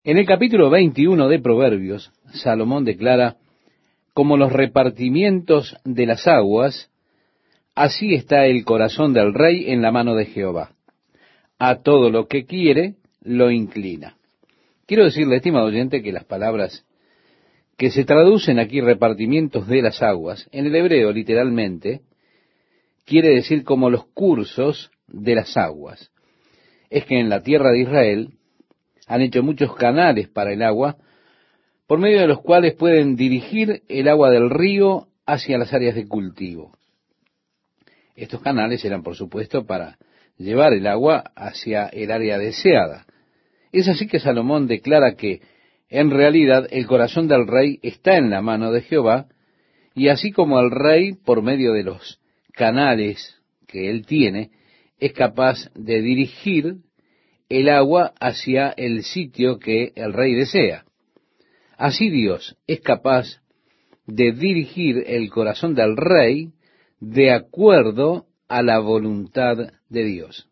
En el capítulo 21 de Proverbios, Salomón declara: como los repartimientos de las aguas, así está el corazón del rey en la mano de Jehová. A todo lo que quiere, lo inclina. Quiero decirle, estimado oyente, que las palabras que se traducen aquí repartimientos de las aguas, en el hebreo literalmente, quiere decir como los cursos de las aguas. Es que en la tierra de Israel han hecho muchos canales para el agua, por medio de los cuales pueden dirigir el agua del río hacia las áreas de cultivo. Estos canales eran, por supuesto, para llevar el agua hacia el área deseada. Es así que Salomón declara que, en realidad, el corazón del rey está en la mano de Jehová, y así como el rey, por medio de los canales que él tiene, es capaz de dirigir el agua hacia el sitio que el rey desea. Así Dios es capaz de dirigir el corazón del rey de acuerdo a la voluntad de Dios.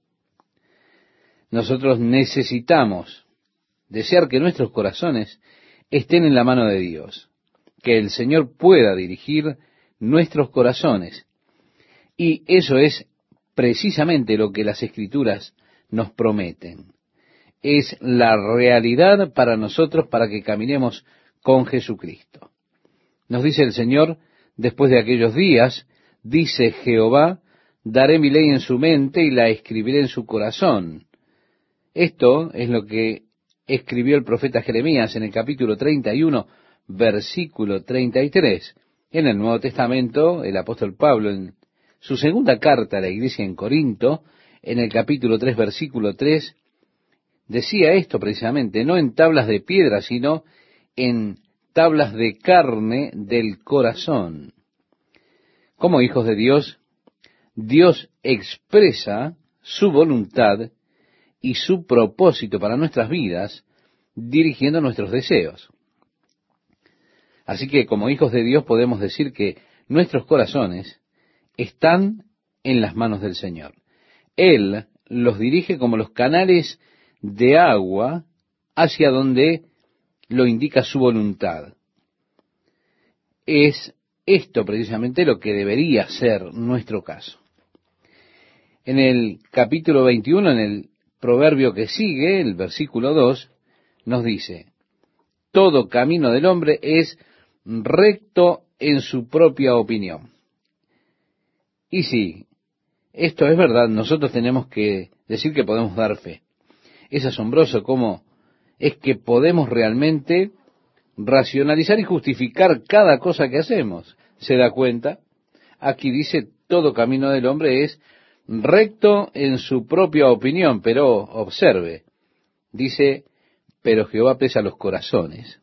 Nosotros necesitamos desear que nuestros corazones estén en la mano de Dios, que el Señor pueda dirigir nuestros corazones. Y eso es precisamente lo que las Escrituras nos prometen. Es la realidad para nosotros para que caminemos con Jesucristo. Nos dice el Señor: después de aquellos días, dice Jehová, daré mi ley en su mente y la escribiré en su corazón. Esto es lo que escribió el profeta Jeremías en el capítulo 31, versículo 33. En el Nuevo Testamento, el apóstol Pablo, en su segunda carta a la iglesia en Corinto, en el capítulo 3, versículo 3, decía esto precisamente: no en tablas de piedra, sino en tablas de carne del corazón. Como hijos de Dios, Dios expresa su voluntad y su propósito para nuestras vidas, dirigiendo nuestros deseos. Así que como hijos de Dios podemos decir que nuestros corazones están en las manos del Señor. Él los dirige como los canales de agua hacia donde lo indica su voluntad. Es esto precisamente lo que debería ser nuestro caso. En el capítulo 21, en el proverbio que sigue, el versículo 2, nos dice: todo camino del hombre es recto en su propia opinión. Y sí, esto es verdad, nosotros tenemos que decir que podemos dar fe. Es asombroso cómo es que podemos realmente racionalizar y justificar cada cosa que hacemos. ¿Se da cuenta? Aquí dice: todo camino del hombre es recto en su propia opinión, pero observe, dice: pero Jehová pesa los corazones.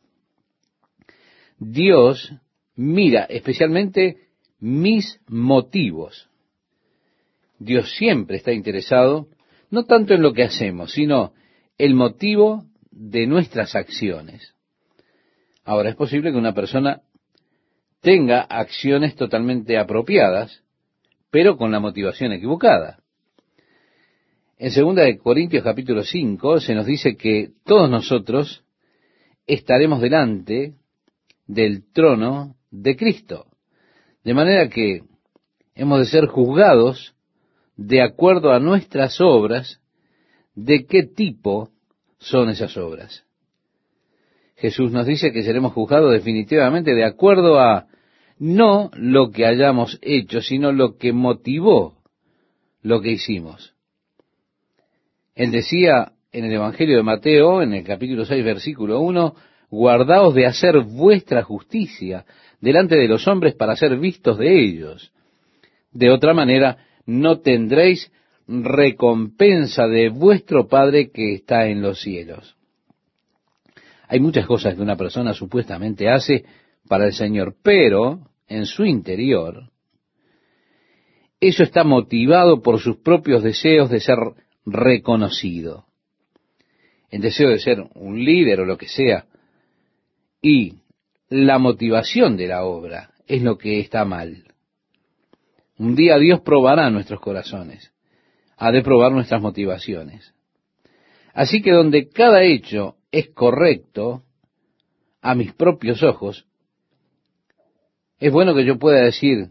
Dios mira especialmente mis motivos. Dios siempre está interesado no tanto en lo que hacemos, sino el motivo de nuestras acciones. Ahora, es posible que una persona tenga acciones totalmente apropiadas, pero con la motivación equivocada. En 2 Corintios capítulo 5 se nos dice que todos nosotros estaremos delante del trono de Cristo, de manera que hemos de ser juzgados de acuerdo a nuestras obras, de qué tipo son esas obras. Jesús nos dice que seremos juzgados definitivamente de acuerdo a no lo que hayamos hecho, sino lo que motivó lo que hicimos. Él decía en el Evangelio de Mateo, en el capítulo 6, versículo 1, guardaos de hacer vuestra justicia delante de los hombres para ser vistos de ellos. De otra manera, no tendréis recompensa de vuestro Padre que está en los cielos. Hay muchas cosas que una persona supuestamente hace para el Señor, pero en su interior, eso está motivado por sus propios deseos de ser reconocido. El deseo de ser un líder o lo que sea. Y la motivación de la obra es lo que está mal. Un día Dios probará nuestros corazones. Ha de probar nuestras motivaciones. Así que donde cada hecho es correcto a mis propios ojos, es bueno que yo pueda decir,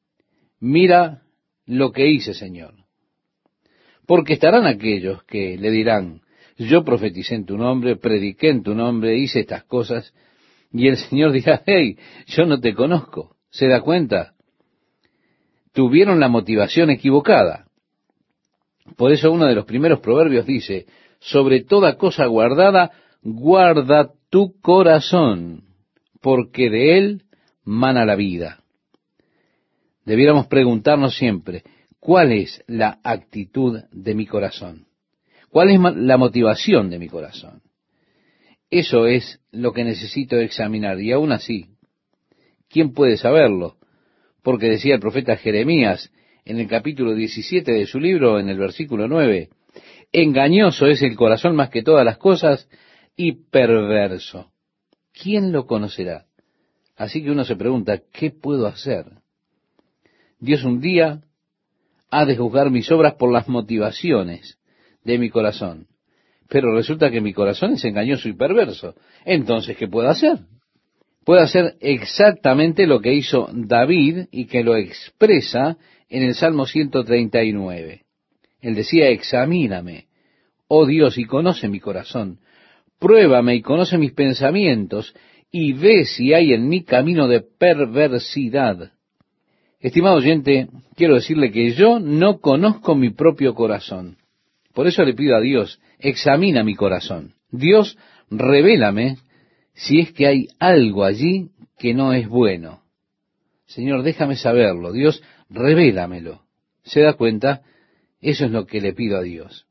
mira lo que hice, Señor. Porque estarán aquellos que le dirán, yo profeticé en tu nombre, prediqué en tu nombre, hice estas cosas, y el Señor dirá, hey, yo no te conozco. ¿Se da cuenta? Tuvieron la motivación equivocada. Por eso uno de los primeros proverbios dice, sobre toda cosa guardada, guarda tu corazón, porque de él mana la vida. Debiéramos preguntarnos siempre, ¿cuál es la actitud de mi corazón? ¿Cuál es la motivación de mi corazón? Eso es lo que necesito examinar. Y aún así, ¿quién puede saberlo? Porque decía el profeta Jeremías en el capítulo 17 de su libro, en el versículo 9, engañoso es el corazón más que todas las cosas y perverso. ¿Quién lo conocerá? Así que uno se pregunta, ¿qué puedo hacer? Dios un día ha de juzgar mis obras por las motivaciones de mi corazón. Pero resulta que mi corazón es engañoso y perverso. Entonces, ¿qué puedo hacer? Puedo hacer exactamente lo que hizo David y que lo expresa en el Salmo 139. Él decía, examíname, oh Dios, y conoce mi corazón. Pruébame y conoce mis pensamientos y ve si hay en mí camino de perversidad. Estimado oyente, quiero decirle que yo no conozco mi propio corazón. Por eso le pido a Dios, examina mi corazón. Dios, revélame si es que hay algo allí que no es bueno. Señor, déjame saberlo. Dios, revélamelo. ¿Se da cuenta? Eso es lo que le pido a Dios.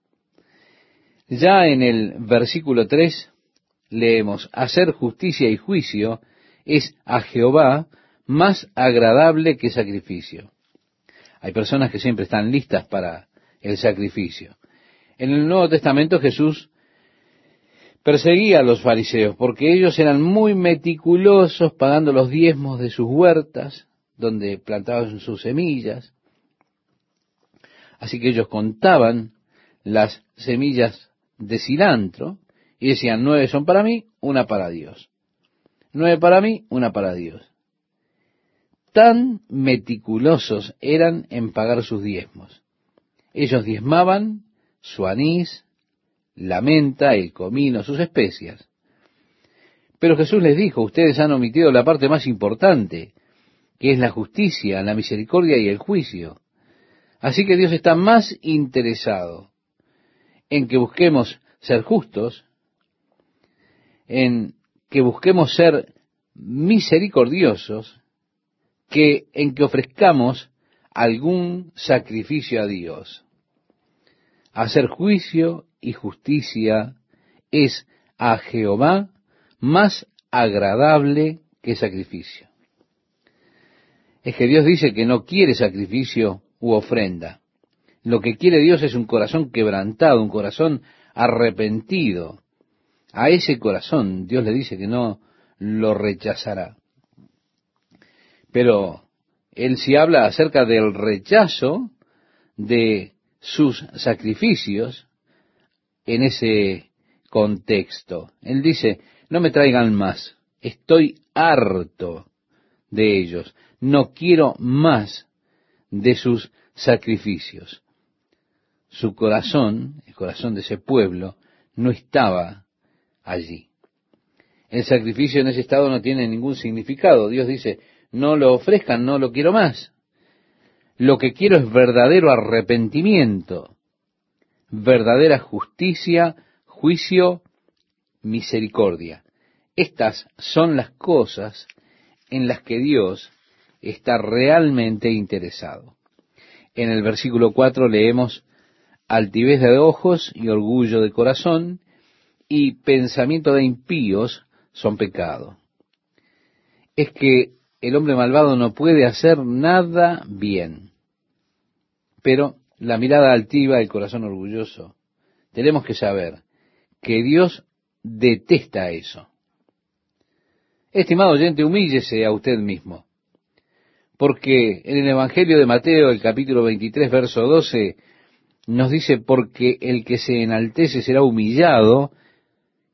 Ya en el versículo 3 leemos, hacer justicia y juicio es a Jehová más agradable que sacrificio. Hay personas que siempre están listas para el sacrificio. En el Nuevo Testamento Jesús perseguía a los fariseos porque ellos eran muy meticulosos pagando los diezmos de sus huertas, donde plantaban sus semillas. Así que ellos contaban las semillas de cilantro y decían, 9 son para mí, una para Dios. 9 para mí, una para Dios. Tan meticulosos eran en pagar sus diezmos. Ellos diezmaban su anís, la menta, el comino, sus especias. Pero Jesús les dijo, ustedes han omitido la parte más importante, que es la justicia, la misericordia y el juicio. Así que Dios está más interesado en que busquemos ser justos, en que busquemos ser misericordiosos, que en que ofrezcamos algún sacrificio a Dios. Hacer juicio y justicia es a Jehová más agradable que sacrificio. Es que Dios dice que no quiere sacrificio u ofrenda. Lo que quiere Dios es un corazón quebrantado, un corazón arrepentido. A ese corazón Dios le dice que no lo rechazará. Pero Él sí habla acerca del rechazo de sus sacrificios en ese contexto. Él dice, no me traigan más, estoy harto de ellos, no quiero más de sus sacrificios. Su corazón, el corazón de ese pueblo, no estaba allí. El sacrificio en ese estado no tiene ningún significado. Dios dice, no lo ofrezcan, no lo quiero más. Lo que quiero es verdadero arrepentimiento, verdadera justicia, juicio, misericordia. Estas son las cosas en las que Dios está realmente interesado. En el versículo 4 leemos, altivez de ojos y orgullo de corazón y pensamiento de impíos son pecado. Es que el hombre malvado no puede hacer nada bien. Pero la mirada altiva, el corazón orgulloso, tenemos que saber que Dios detesta eso. Estimado oyente, humíllese a usted mismo. Porque en el Evangelio de Mateo, el capítulo 23, verso 12, nos dice, porque el que se enaltece será humillado,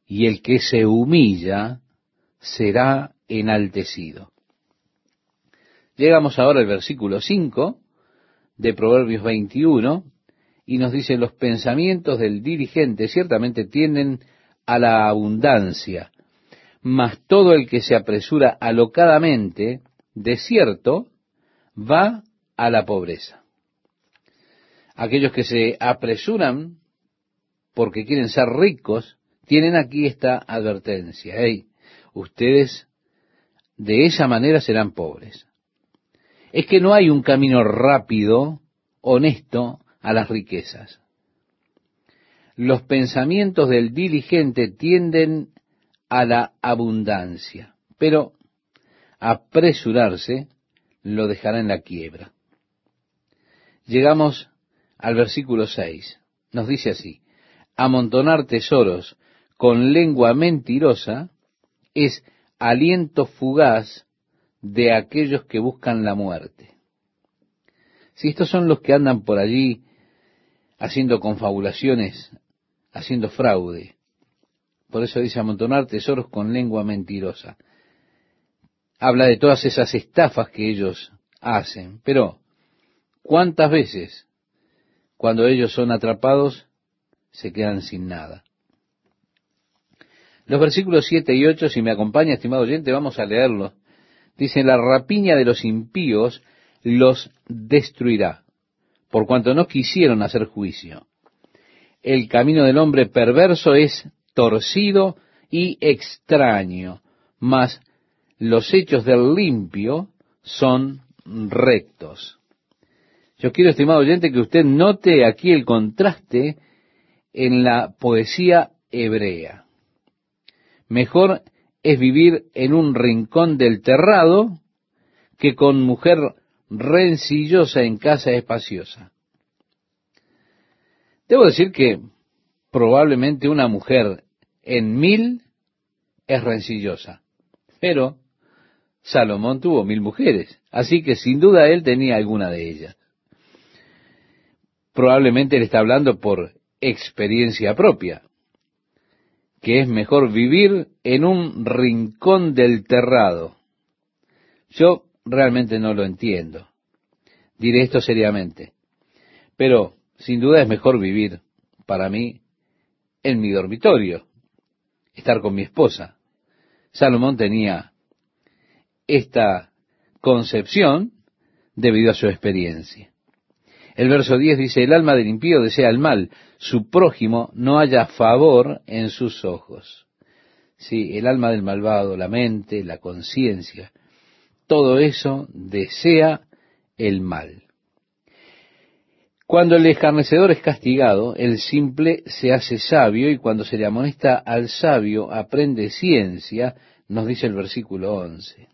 y el que se humilla será enaltecido. Llegamos ahora al versículo 5 de Proverbios 21, y nos dice: los pensamientos del diligente ciertamente tienden a la abundancia, mas todo el que se apresura alocadamente, de cierto, va a la pobreza. Aquellos que se apresuran porque quieren ser ricos, tienen aquí esta advertencia: hey, ustedes de esa manera serán pobres. Es que no hay un camino rápido, honesto, a las riquezas. Los pensamientos del diligente tienden a la abundancia, pero apresurarse lo dejará en la quiebra. Llegamos al versículo 6. Nos dice así: amontonar tesoros con lengua mentirosa es aliento fugaz de aquellos que buscan la muerte. Si estos son los que andan por allí haciendo confabulaciones, haciendo fraude. Por eso dice amontonar tesoros con lengua mentirosa. Habla de todas esas estafas que ellos hacen. Pero, ¿cuántas veces cuando ellos son atrapados se quedan sin nada? Los versículos 7 y 8, si me acompaña, estimado oyente, vamos a leerlos. Dice: la rapiña de los impíos los destruirá, por cuanto no quisieron hacer juicio. El camino del hombre perverso es torcido y extraño, mas los hechos del limpio son rectos. Yo quiero, estimado oyente, que usted note aquí el contraste en la poesía hebrea. Mejor es vivir en un rincón del terrado que con mujer rencillosa en casa espaciosa. Debo decir que probablemente una mujer en 1000 es rencillosa, pero Salomón tuvo 1000 mujeres, así que sin duda él tenía alguna de ellas. Probablemente él está hablando por experiencia propia, que es mejor vivir en un rincón del terrado. Yo realmente no lo entiendo. Diré esto seriamente. Pero sin duda es mejor vivir, para mí, en mi dormitorio, estar con mi esposa. Salomón tenía esta concepción debido a su experiencia. El verso 10 dice: el alma del impío desea el mal, su prójimo no halla favor en sus ojos. Sí, el alma del malvado, la mente, la conciencia, todo eso desea el mal. Cuando el escarnecedor es castigado, el simple se hace sabio, y cuando se le amonesta al sabio aprende ciencia, nos dice el versículo 11.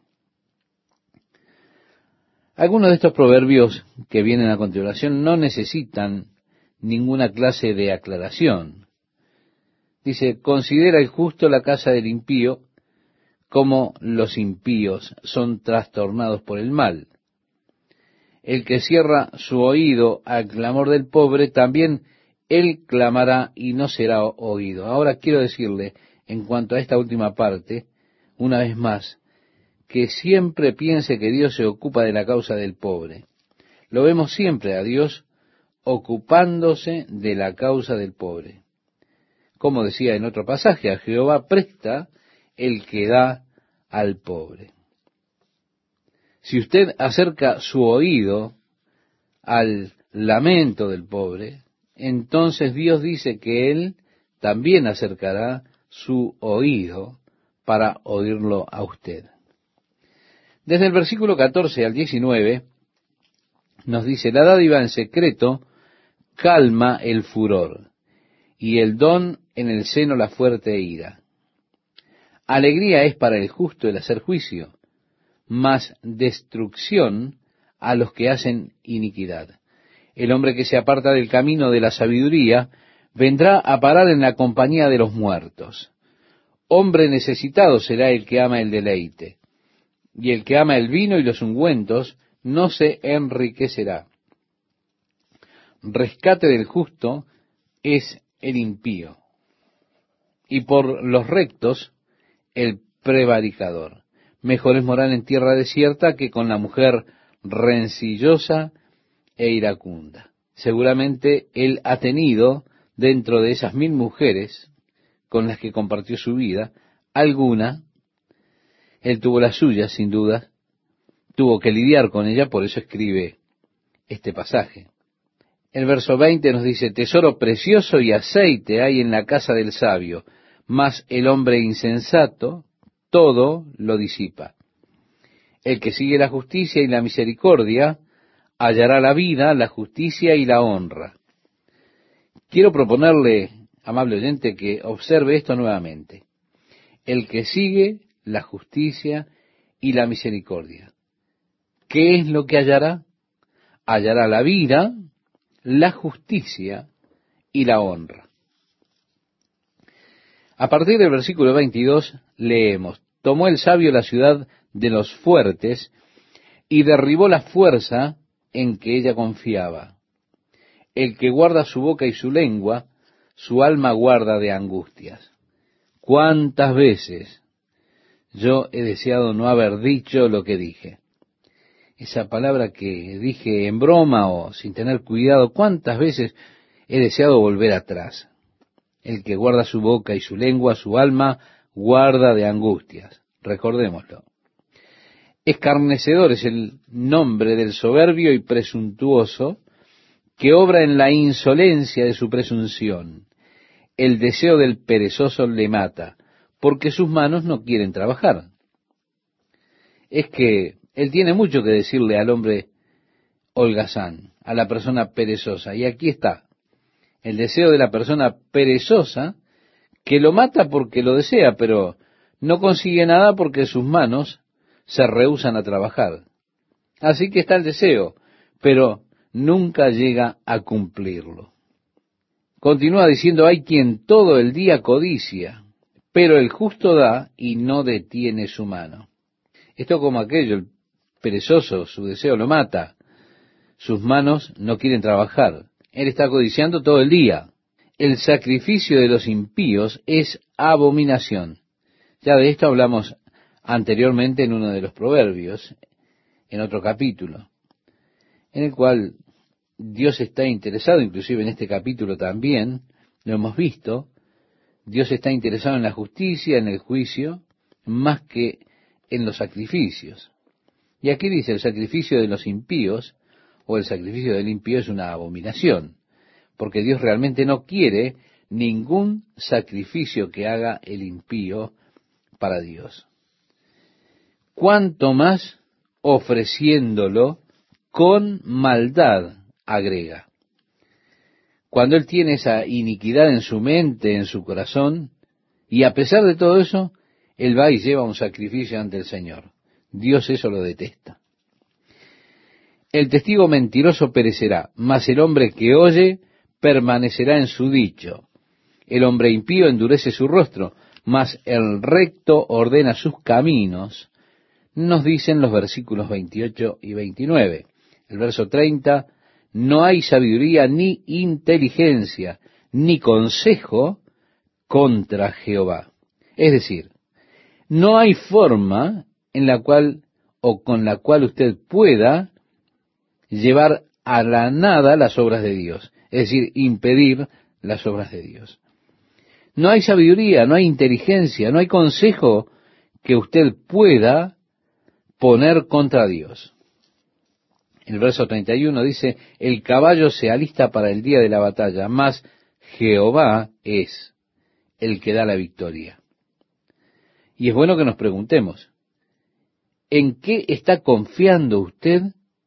Algunos de estos proverbios que vienen a continuación no necesitan ninguna clase de aclaración. Dice: considera el justo la casa del impío, como los impíos son trastornados por el mal. El que cierra su oído al clamor del pobre, también él clamará y no será oído. Ahora quiero decirle, en cuanto a esta última parte, una vez más, que siempre piense que Dios se ocupa de la causa del pobre. Lo vemos siempre a Dios ocupándose de la causa del pobre. Como decía en otro pasaje, a Jehová presta el que da al pobre. Si usted acerca su oído al lamento del pobre, entonces Dios dice que Él también acercará su oído para oírlo a usted. Desde el versículo 14 al 19 nos dice: la dádiva en secreto calma el furor, y el don en el seno la fuerte ira. Alegría es para el justo el hacer juicio, mas destrucción a los que hacen iniquidad. El hombre que se aparta del camino de la sabiduría vendrá a parar en la compañía de los muertos. Hombre necesitado será el que ama el deleite, y el que ama el vino y los ungüentos no se enriquecerá. Rescate del justo es el impío. y por los rectos el prevaricador. Mejor es morar en tierra desierta que con la mujer rencillosa e iracunda. Seguramente él ha tenido, dentro de esas 1000 mujeres con las que compartió su vida, alguna, él tuvo la suya, sin duda, tuvo que lidiar con ella, por eso escribe este pasaje. El verso 20 nos dice: tesoro precioso y aceite hay en la casa del sabio, mas el hombre insensato todo lo disipa. El que sigue la justicia y la misericordia hallará la vida, la justicia y la honra. Quiero proponerle, amable oyente, que observe esto nuevamente. El que sigue la justicia y la misericordia. ¿Qué es lo que hallará? Hallará la vida, la justicia y la honra. A partir del versículo 22 leemos: tomó el sabio la ciudad de los fuertes y derribó la fuerza en que ella confiaba. El que guarda su boca y su lengua, su alma guarda de angustias. ¿Cuántas veces yo he deseado no haber dicho lo que dije? Esa palabra que dije en broma o sin tener cuidado, ¿cuántas veces he deseado volver atrás? El que guarda su boca y su lengua, su alma guarda de angustias. Recordémoslo. Escarnecedor es el nombre del soberbio y presuntuoso, que obra en la insolencia de su presunción. El deseo del perezoso le mata, porque sus manos no quieren trabajar. Es que él tiene mucho que decirle al hombre holgazán, a la persona perezosa. Y aquí está, el deseo de la persona perezosa, que lo mata porque lo desea, pero no consigue nada porque sus manos se rehúsan a trabajar. Así que está el deseo, pero nunca llega a cumplirlo. Continúa diciendo: hay quien todo el día codicia, pero el justo da y no detiene su mano. Esto como aquello, el perezoso, su deseo lo mata, sus manos no quieren trabajar. Él está codiciando todo el día. El sacrificio de los impíos es abominación. Ya de esto hablamos anteriormente en uno de los proverbios, en otro capítulo, en el cual Dios está interesado, inclusive en este capítulo también, lo hemos visto, Dios está interesado en la justicia, en el juicio, más que en los sacrificios. Y aquí dice: el sacrificio de los impíos, o el sacrificio del impío, es una abominación, porque Dios realmente no quiere ningún sacrificio que haga el impío para Dios. Cuanto más ofreciéndolo con maldad, agrega. Cuando él tiene esa iniquidad en su mente, en su corazón, y a pesar de todo eso, él va y lleva un sacrificio ante el Señor. Dios eso lo detesta. El testigo mentiroso perecerá, mas el hombre que oye permanecerá en su dicho. El hombre impío endurece su rostro, mas el recto ordena sus caminos, nos dicen los versículos 28 y 29. El verso 30: no hay sabiduría ni inteligencia, ni consejo contra Jehová. Es decir, no hay forma en la cual o con la cual usted pueda llevar a la nada las obras de Dios, es decir, impedir las obras de Dios. No hay sabiduría, no hay inteligencia, no hay consejo que usted pueda poner contra Dios. El verso 31 dice: el caballo se alista para el día de la batalla, mas Jehová es el que da la victoria. Y es bueno que nos preguntemos: ¿en qué está confiando usted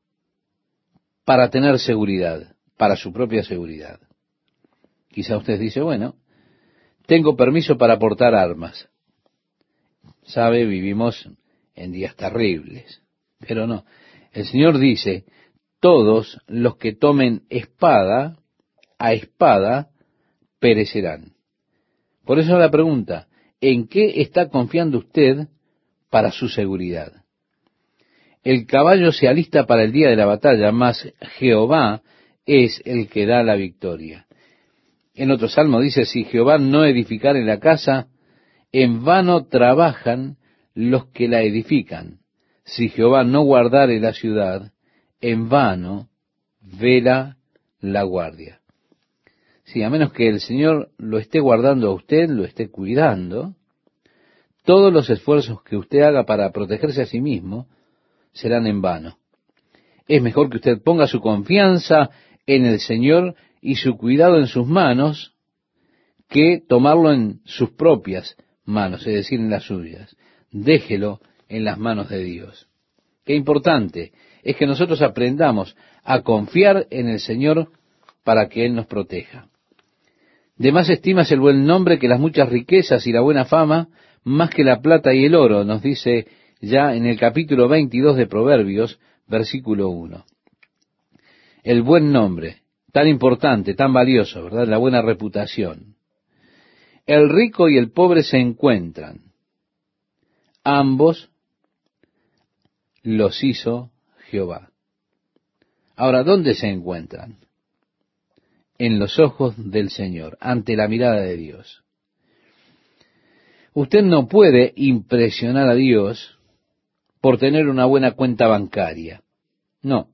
para tener seguridad, para su propia seguridad? Quizá usted dice: bueno, tengo permiso para portar armas. Sabe, vivimos en días terribles. Pero no, el Señor dice: todos los que tomen espada, a espada perecerán. Por eso la pregunta: ¿en qué está confiando usted para su seguridad? El caballo se alista para el día de la batalla, mas Jehová es el que da la victoria. En otro salmo dice, si Jehová no edificare la casa, en vano trabajan los que la edifican. Si Jehová no guardare la ciudad, en vano vela la guardia. Sí, a menos que el Señor lo esté guardando a usted, lo esté cuidando, todos los esfuerzos que usted haga para protegerse a sí mismo serán en vano. Es mejor que usted ponga su confianza en el Señor y su cuidado en sus manos, que tomarlo en sus propias manos, es decir, en las suyas. Déjelo en las manos de Dios. Qué importante es que nosotros aprendamos a confiar en el Señor para que Él nos proteja. De más estima es el buen nombre que las muchas riquezas y la buena fama, más que la plata y el oro, nos dice ya en el capítulo 22 de Proverbios, versículo 1. El buen nombre, tan importante, tan valioso, ¿verdad? La buena reputación. El rico y el pobre se encuentran. Ambos los hizo Jehová. Ahora, ¿dónde se encuentran? En los ojos del Señor, ante la mirada de Dios. Usted no puede impresionar a Dios por tener una buena cuenta bancaria. No.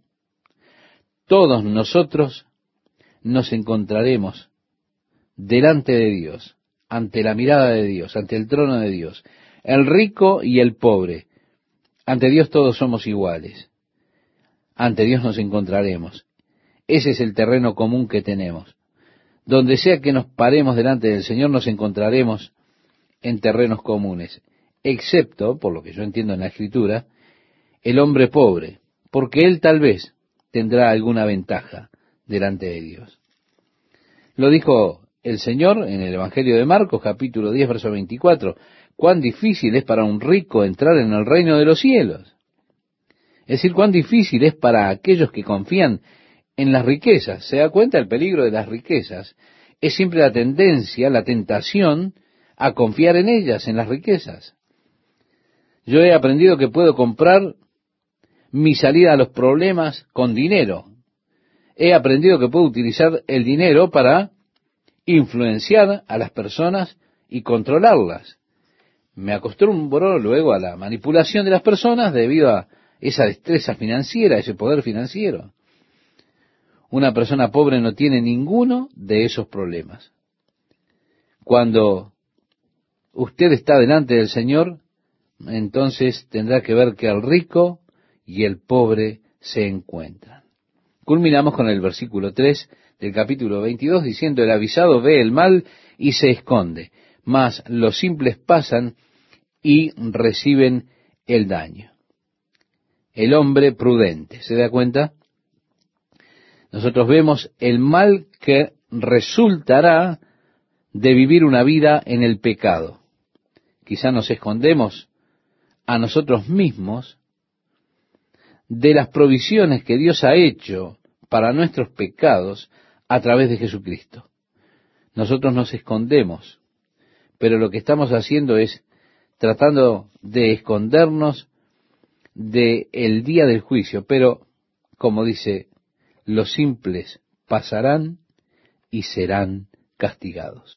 Todos nosotros nos encontraremos delante de Dios, ante la mirada de Dios, ante el trono de Dios. El rico y el pobre. Ante Dios todos somos iguales. Ante Dios nos encontraremos. Ese es el terreno común que tenemos. Donde sea que nos paremos delante del Señor, nos encontraremos en terrenos comunes, excepto, por lo que yo entiendo en la Escritura, el hombre pobre, porque él tal vez tendrá alguna ventaja delante de Dios. Lo dijo el Señor en el Evangelio de Marcos, capítulo 10, verso 24, cuán difícil es para un rico entrar en el reino de los cielos. Es decir, cuán difícil es para aquellos que confían en las riquezas. ¿Se da cuenta el peligro de las riquezas? Es siempre la tendencia, la tentación a confiar en ellas, en las riquezas. Yo he aprendido que puedo comprar mi salida a los problemas con dinero. He aprendido que puedo utilizar el dinero para influenciar a las personas y controlarlas. Me acostumbro luego a la manipulación de las personas debido a esa destreza financiera, ese poder financiero. Una persona pobre no tiene ninguno de esos problemas. Cuando usted está delante del Señor, entonces tendrá que ver que el rico y el pobre se encuentran. Culminamos con el versículo 3 del capítulo 22 diciendo, el avisado ve el mal y se esconde, mas los simples pasan y reciben el daño. El hombre prudente, ¿se da cuenta? Nosotros vemos el mal que resultará de vivir una vida en el pecado. Quizá nos escondemos a nosotros mismos de las provisiones que Dios ha hecho para nuestros pecados a través de Jesucristo. Nosotros nos escondemos, pero lo que estamos haciendo es tratando de escondernos del día del juicio. Pero, como dice, los simples pasarán y serán castigados.